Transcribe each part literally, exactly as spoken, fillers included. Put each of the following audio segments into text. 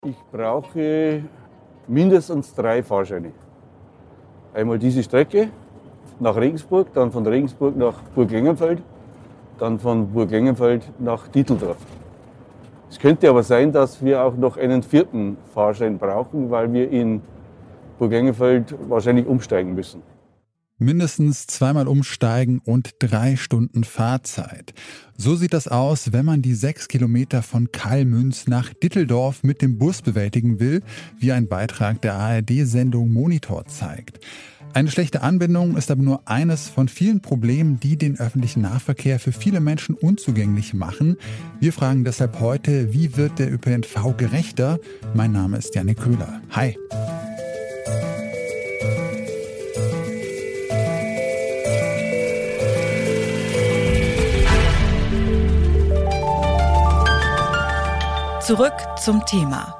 Ich brauche mindestens drei Fahrscheine. Einmal diese Strecke nach Regensburg, dann von Regensburg nach Burg Lengenfeld, dann von Burg Lengenfeld nach Dietldorf. Es könnte aber sein, dass wir auch noch einen vierten Fahrschein brauchen, weil wir in Burg Lengenfeld wahrscheinlich umsteigen müssen. Mindestens zweimal umsteigen und drei Stunden Fahrzeit. So sieht das aus, wenn man die sechs Kilometer von Kalmünz nach Ditteldorf mit dem Bus bewältigen will, wie ein Beitrag der A R D-Sendung Monitor zeigt. Eine schlechte Anbindung ist aber nur eines von vielen Problemen, die den öffentlichen Nahverkehr für viele Menschen unzugänglich machen. Wir fragen deshalb heute, wie wird der Ö P N V gerechter? Mein Name ist Jannik Köhler. Hi. Zurück zum Thema.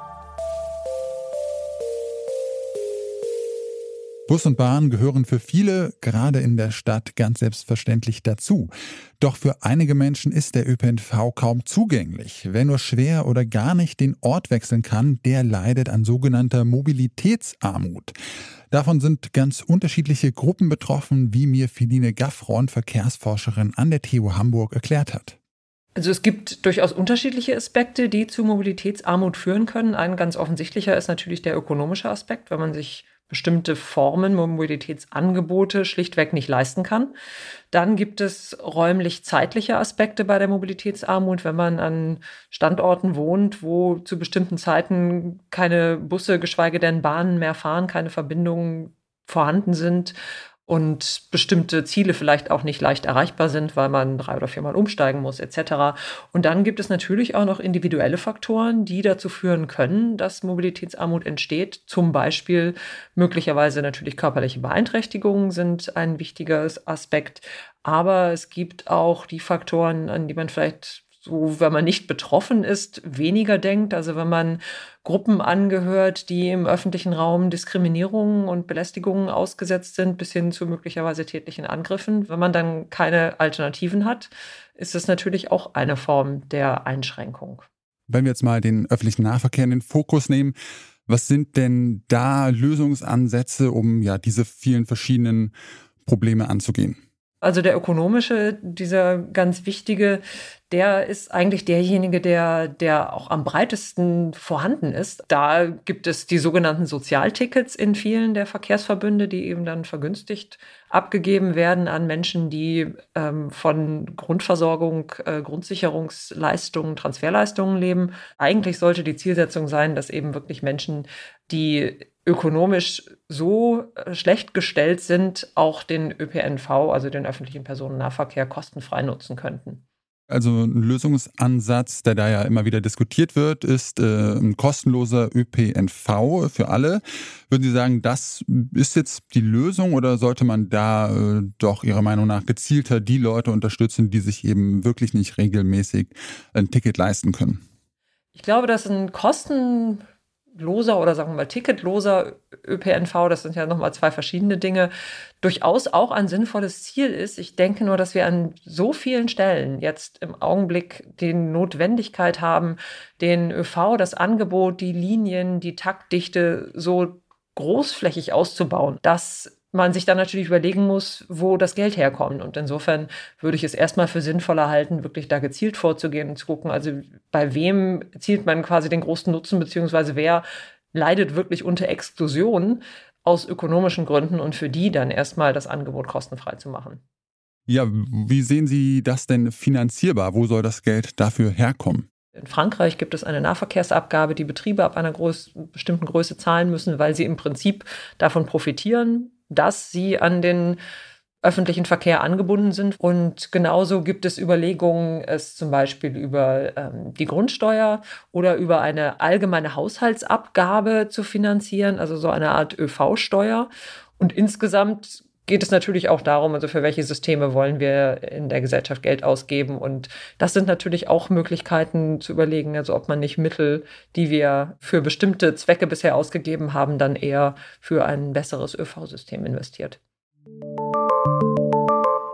Bus und Bahn gehören für viele, gerade in der Stadt, ganz selbstverständlich dazu. Doch für einige Menschen ist der Ö P N V kaum zugänglich. Wer nur schwer oder gar nicht den Ort wechseln kann, der leidet an sogenannter Mobilitätsarmut. Davon sind ganz unterschiedliche Gruppen betroffen, wie mir Feline Gaffron, Verkehrsforscherin an der T U Hamburg, erklärt hat. Also es gibt durchaus unterschiedliche Aspekte, die zu Mobilitätsarmut führen können. Ein ganz offensichtlicher ist natürlich der ökonomische Aspekt, wenn man sich bestimmte Formen, Mobilitätsangebote schlichtweg nicht leisten kann. Dann gibt es räumlich-zeitliche Aspekte bei der Mobilitätsarmut, wenn man an Standorten wohnt, wo zu bestimmten Zeiten keine Busse, geschweige denn Bahnen mehr fahren, keine Verbindungen vorhanden sind und bestimmte Ziele vielleicht auch nicht leicht erreichbar sind, weil man drei- oder viermal umsteigen muss et cetera. Und dann gibt es natürlich auch noch individuelle Faktoren, die dazu führen können, dass Mobilitätsarmut entsteht. Zum Beispiel möglicherweise natürlich körperliche Beeinträchtigungen sind ein wichtiger Aspekt. Aber es gibt auch die Faktoren, an die man vielleicht so, wenn man nicht betroffen ist, weniger denkt. Also wenn man Gruppen angehört, die im öffentlichen Raum Diskriminierungen und Belästigungen ausgesetzt sind, bis hin zu möglicherweise tätlichen Angriffen. Wenn man dann keine Alternativen hat, ist es natürlich auch eine Form der Einschränkung. Wenn wir jetzt mal den öffentlichen Nahverkehr in den Fokus nehmen, was sind denn da Lösungsansätze, um ja diese vielen verschiedenen Probleme anzugehen? Also der ökonomische, dieser ganz wichtige, der ist eigentlich derjenige, der, der auch am breitesten vorhanden ist. Da gibt es die sogenannten Sozialtickets in vielen der Verkehrsverbünde, die eben dann vergünstigt abgegeben werden an Menschen, die ähm, von Grundversorgung, äh, Grundsicherungsleistungen, Transferleistungen leben. Eigentlich sollte die Zielsetzung sein, dass eben wirklich Menschen, die ökonomisch so schlecht gestellt sind, auch den Ö P N V, also den öffentlichen Personennahverkehr, kostenfrei nutzen könnten. Also ein Lösungsansatz, der da ja immer wieder diskutiert wird, ist äh, ein kostenloser Ö P N V für alle. Würden Sie sagen, das ist jetzt die Lösung oder sollte man da äh, doch Ihrer Meinung nach gezielter die Leute unterstützen, die sich eben wirklich nicht regelmäßig ein Ticket leisten können? Ich glaube, dass ein Kosten loser oder sagen wir mal ticketloser Ö P N V, das sind ja nochmal zwei verschiedene Dinge, durchaus auch ein sinnvolles Ziel ist. Ich denke nur, dass wir an so vielen Stellen jetzt im Augenblick die Notwendigkeit haben, den Ö V, das Angebot, die Linien, die Taktdichte so großflächig auszubauen, dass man sich dann natürlich überlegen muss, wo das Geld herkommt. Und insofern würde ich es erstmal für sinnvoller halten, wirklich da gezielt vorzugehen und zu gucken, also bei wem zielt man quasi den großen Nutzen, beziehungsweise wer leidet wirklich unter Exklusion aus ökonomischen Gründen und für die dann erstmal das Angebot kostenfrei zu machen. Ja, wie sehen Sie das denn finanzierbar? Wo soll das Geld dafür herkommen? In Frankreich gibt es eine Nahverkehrsabgabe, die Betriebe ab einer Groß- bestimmten Größe zahlen müssen, weil sie im Prinzip davon profitieren, dass sie an den öffentlichen Verkehr angebunden sind. Und genauso gibt es Überlegungen, es zum Beispiel über ähm, die Grundsteuer oder über eine allgemeine Haushaltsabgabe zu finanzieren, also so eine Art Ö V-Steuer. Und insgesamt geht es natürlich auch darum, also für welche Systeme wollen wir in der Gesellschaft Geld ausgeben. Und das sind natürlich auch Möglichkeiten zu überlegen, also ob man nicht Mittel, die wir für bestimmte Zwecke bisher ausgegeben haben, dann eher für ein besseres Ö V-System investiert.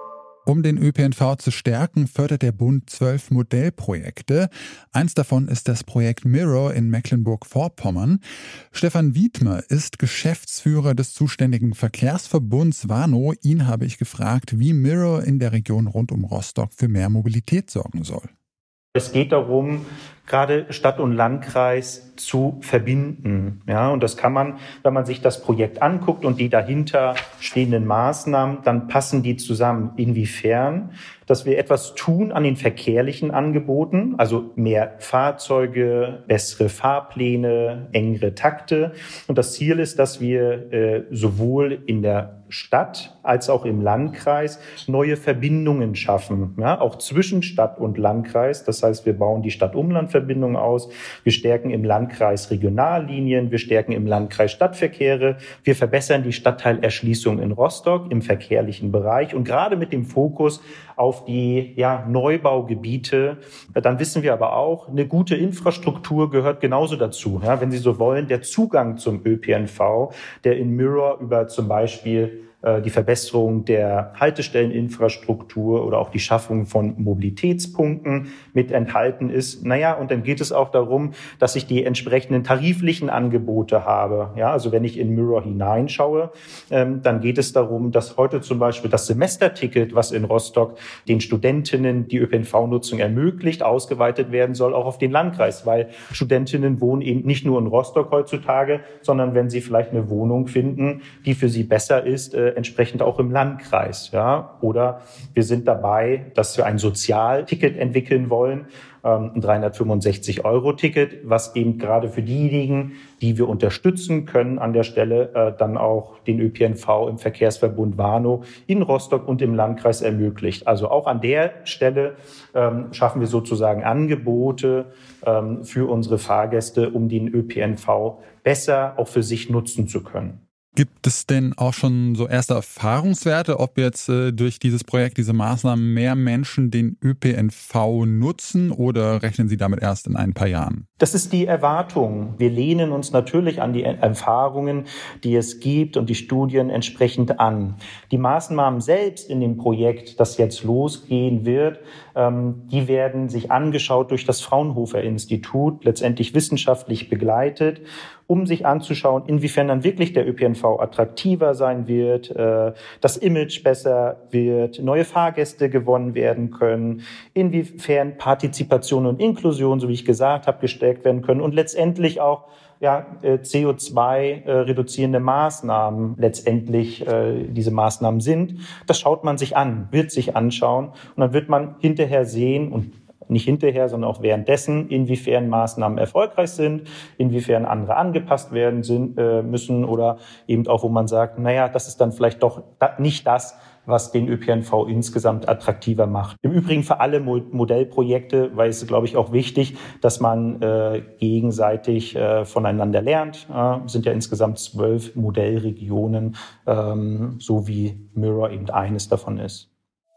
Um den Ö P N V zu stärken, fördert der Bund zwölf Modellprojekte. Eins davon ist das Projekt Mirror in Mecklenburg-Vorpommern. Stefan Wiedmer ist Geschäftsführer des zuständigen Verkehrsverbunds Warnow. Ihn habe ich gefragt, wie Mirror in der Region rund um Rostock für mehr Mobilität sorgen soll. Es geht darum, gerade Stadt und Landkreis zu verbinden. Ja, und das kann man, wenn man sich das Projekt anguckt und die dahinter stehenden Maßnahmen, dann passen die zusammen. Inwiefern? Dass wir etwas tun an den verkehrlichen Angeboten, also mehr Fahrzeuge, bessere Fahrpläne, engere Takte. Und das Ziel ist, dass wir äh, sowohl in der Stadt als auch im Landkreis neue Verbindungen schaffen, ja, auch zwischen Stadt und Landkreis. Das heißt, wir bauen die Stadt-Umland-Verbindung aus, wir stärken im Landkreis Regionallinien, wir stärken im Landkreis Stadtverkehre, wir verbessern die Stadtteilerschließung in Rostock im verkehrlichen Bereich und gerade mit dem Fokus auf die ja, Neubaugebiete. Dann wissen wir aber auch, eine gute Infrastruktur gehört genauso dazu. Ja, wenn Sie so wollen, der Zugang zum Ö P N V, der in Mirror über zum Beispiel die Verbesserung der Haltestelleninfrastruktur oder auch die Schaffung von Mobilitätspunkten mit enthalten ist. Naja, und dann geht es auch darum, dass ich die entsprechenden tariflichen Angebote habe. Ja, also wenn ich in Mirror hineinschaue, ähm, dann geht es darum, dass heute zum Beispiel das Semesterticket, was in Rostock den Studentinnen die Ö P N V-Nutzung ermöglicht, ausgeweitet werden soll, auch auf den Landkreis, weil Studentinnen wohnen eben nicht nur in Rostock heutzutage, sondern wenn sie vielleicht eine Wohnung finden, die für sie besser ist, äh, entsprechend auch im Landkreis. Ja? Oder wir sind dabei, dass wir ein Sozialticket entwickeln wollen, ähm, ein dreihundertfünfundsechzig Euro Ticket, was eben gerade für diejenigen, die wir unterstützen können an der Stelle, äh, dann auch den Ö P N V im Verkehrsverbund Warnow in Rostock und im Landkreis ermöglicht. Also auch an der Stelle ähm, schaffen wir sozusagen Angebote ähm, für unsere Fahrgäste, um den Ö P N V besser auch für sich nutzen zu können. Gibt es denn auch schon so erste Erfahrungswerte, ob jetzt äh, durch dieses Projekt, diese Maßnahmen mehr Menschen den Ö P N V nutzen oder rechnen Sie damit erst in ein paar Jahren? Das ist die Erwartung. Wir lehnen uns natürlich an die Erfahrungen, die es gibt und die Studien entsprechend an. Die Maßnahmen selbst in dem Projekt, das jetzt losgehen wird, ähm, die werden sich angeschaut durch das Fraunhofer Institut, letztendlich wissenschaftlich begleitet, um sich anzuschauen, inwiefern dann wirklich der Ö P N V attraktiver sein wird, äh, das Image besser wird, neue Fahrgäste gewonnen werden können, inwiefern Partizipation und Inklusion, so wie ich gesagt habe, gestärkt werden können und letztendlich auch ja, C O zwei reduzierende Maßnahmen letztendlich äh, diese Maßnahmen sind. Das schaut man sich an, wird sich anschauen und dann wird man hinterher sehen und nicht hinterher, sondern auch währenddessen, inwiefern Maßnahmen erfolgreich sind, inwiefern andere angepasst werden sind, äh, müssen oder eben auch, wo man sagt, naja, das ist dann vielleicht doch nicht das, was den Ö P N V insgesamt attraktiver macht. Im Übrigen für alle Modellprojekte, weil es, glaube ich, auch wichtig, dass man äh, gegenseitig äh, voneinander lernt. Äh, es sind ja insgesamt zwölf Modellregionen, ähm, so wie Mirror eben eines davon ist.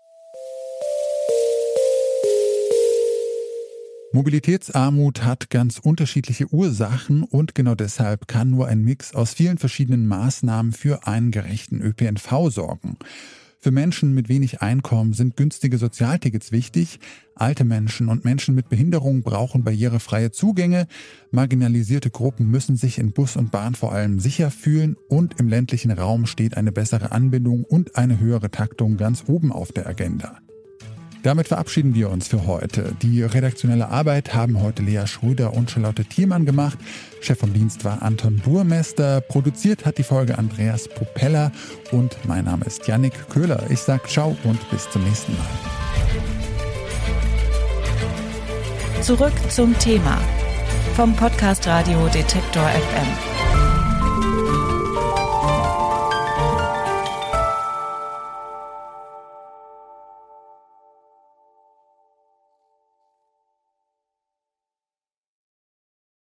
Mobilitätsarmut hat ganz unterschiedliche Ursachen und genau deshalb kann nur ein Mix aus vielen verschiedenen Maßnahmen für einen gerechten Ö P N V sorgen. Für Menschen mit wenig Einkommen sind günstige Sozialtickets wichtig. Alte Menschen und Menschen mit Behinderung brauchen barrierefreie Zugänge. Marginalisierte Gruppen müssen sich in Bus und Bahn vor allem sicher fühlen. Und im ländlichen Raum steht eine bessere Anbindung und eine höhere Taktung ganz oben auf der Agenda. Damit verabschieden wir uns für heute. Die redaktionelle Arbeit haben heute Lea Schröder und Charlotte Thielmann gemacht. Chef vom Dienst war Anton Burmester. Produziert hat die Folge Andreas Propeller. Und mein Name ist Yannick Köhler. Ich sage ciao und bis zum nächsten Mal. Zurück zum Thema vom Podcast Radio Detektor F M.